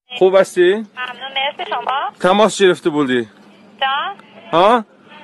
خوب هستی؟ ممنون، مرسی. شما؟ تماس گرفته بودی؟ جان؟ ها؟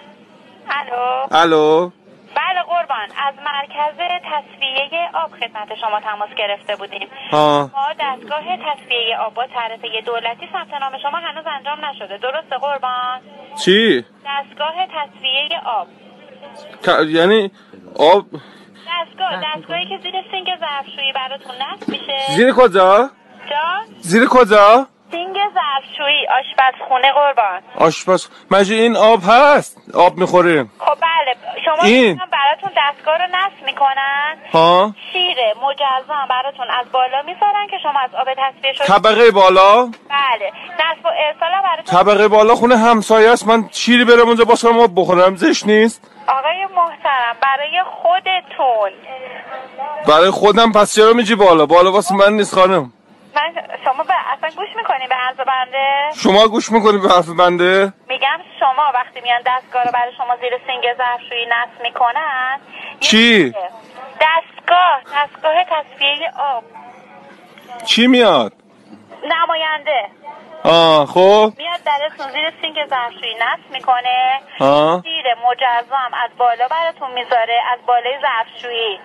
الو؟ بله قربان، از مرکز تصفیه آب خدمت شما تماس گرفته بودیم. ها؟ ما دستگاه تصفیه آب با تعرفه دولتی ثبت نام شما هنوز انجام نشده، درسته قربان؟ چی؟ دستگاه تصفیه آب. یعنی آب دستگاهی که زیر سینک ظرفشویی براتون نصب میشه. زیر کجا؟ جان؟ زیر کجا؟ سینک ظرفشویی آشپزخونه قربان. آشپز مجی این آب هست؟ آب میخوریم. خب بله، شما این براتون دستگاه رو نصب میکنن. ها؟ شیر مجزا براتون از بالا میذارن که شما از آب تصفیه شده. طبقه بالا؟ بله. نصب و ارسال براتون. طبقه بالا خونه همسایه است، من شیری برم اونجا با شما بخورم زشت نیست؟ آقای محترم برای خودتون. برای خودم پس چرا میجی بالا؟ بالا واسه من نیست خانم. شما اصلا گوش میکنین به عرض بنده؟ شما گوش میکنی به حرف بنده؟ میگم شما وقتی میان دستگاه رو برای شما زیر سینک ظرفشویی نصب میکنن. چی؟ دستگاه تصفیه آب. چی میاد؟ نماینده خب میاد درتون زیر سینک ظرفشویی نصب میکنه. شیر مجزا هم از بالا براتون میذاره، از بالای ظرفشویی.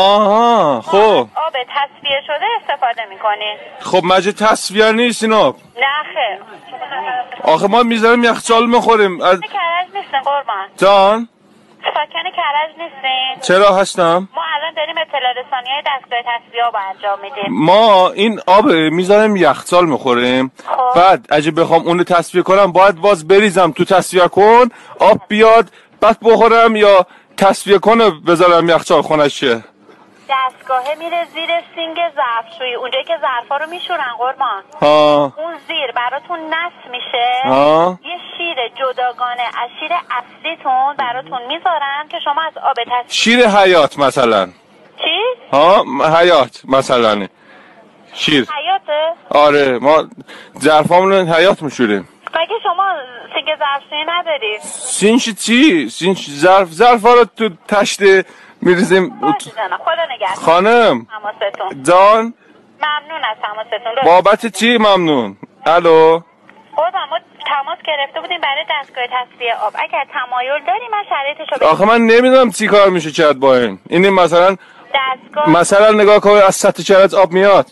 خب آب تصفیه شده استفاده میکنین. خب مجه تصفیه نیست این آب؟ نه خیر. آخه ما میذاریم یخچال میخوریم کرج نیستین قربان. جان؟ ساکن کرج نیستین؟ چرا هستم؟ ما الان داریم اطلاع رسانی های دستگاه تصفیه آب انجام میدیم. ما این آب میذاریم یخچال میخوریم. بعد اگه بخوام اونو تصفیه کنم باید باز بریزم تو تصفیه کن، آب بیاد بعد بخورم، یا تصفیه کنه بذارم یخچال خونش شه؟ دستگاهه میره زیر سینک ظرفشویی، اونجایی که ظرفا رو میشورن قربان. اون زیر براتون نصب میشه. یه شیر جداگانه از شیر اصلیتون براتون میذارن که شما از آب تصفیه. شیر حیات مثلا؟ چی؟ حیات مثلا. شیر حیاته؟ آره، ما ظرفامون حیات میشوریم. مگه شما سینک ظرفشویی نداری؟ چی؟ ظرفا رو تو تشت میریزیم. خدا نگهدار خانم جان، ممنون از تماستون. بابت چی ممنون؟ الو قربان، ما تماس گرفته بودیم برای دستگاه تصفیه آب. اگر تمایل داری من شرایطشو بگم. آخه من نمیدونم چی کار میشه کرد با این مثلا دستگاه مثلا نگاه کن از سطح چرت آب میاد.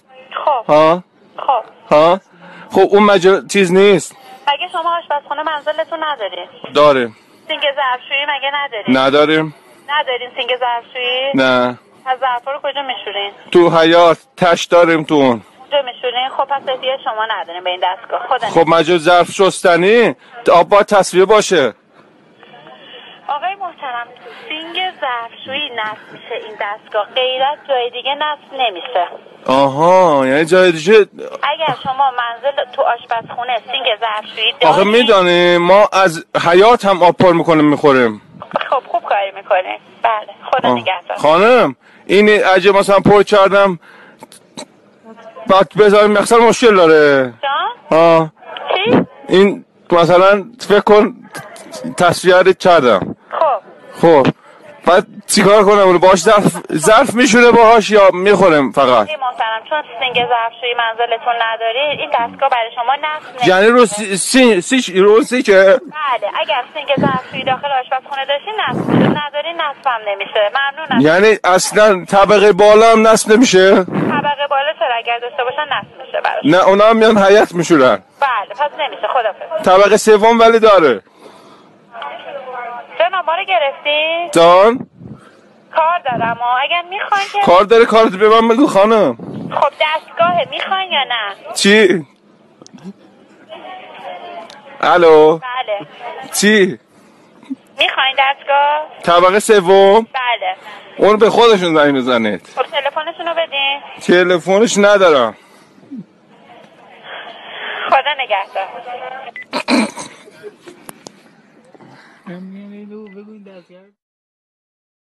خب اون چیز نیست. مگه شما آشپزخونه منزلتون نداری؟ داره. سینک ظرفشویی مگه نداری؟ نداریم. ندارین سینک ظرفشویی؟ نه. از ظرفا رو کجا میشورین؟ تو حیاط تشت داریم تو اون. کجا میشورین؟ خب پس احتیاج شما نداریم به این دستگاه. خدا خب مجه ظرف شستنی آب باید تصفیه باشه. آقای محترم سینک ظرفشویی نصب میشه این دستگاه، غیر از جای دیگه نصب نمیشه. یعنی جای دیگه. اگر شما منزل تو آشپزخونه سینک ظرفشویی دارید. آخه میدونی ما از حیاط هم آب پر میکنیم میخوریم. خب خوب کاری میکنه. بله خدا نگهدار. خانم این اگه مثلا پر کردم بعد بذاریم مخصر مشکل داره. جان؟ چی؟ این مثلا فکر کن تصفیه کردم. خب بعد چیکار کنم اونو باش ظرف میشونه باهاش یا میخورم فقط؟ محترم چون سینک ظرفشویی منزلتون نداری این دستگاه برای شما نصب نمیشه. یعنی رو سیکه؟ بله اگر سینک ظرفشویی داخل آشپزخونه داشتین نصب میشه، نداری نصب هم نمیشه. ممنونم. یعنی اصلا طبقه بالا هم نصب نمیشه؟ طبقه بالا چرا اگر داشته باشن نصب میشه براش. نه اونا هم میان حیاط میشورن. بله پس نمیشه. خدافظ. طبقه سوم ولی داره. جناب ما رو گرفتی؟ جان؟ کار دارم اگر میخواین که کار داره. کارت به من بگو خانم. خب دستگاهه میخواین یا نه؟ چی؟ الو بله چی؟ میخواین دستگاه؟ طبقه سوم؟ بله. اون به خودشون زنگ بزنید. خب تلفنشون رو بدین. تلفنش ندارم. خدا نگهدار.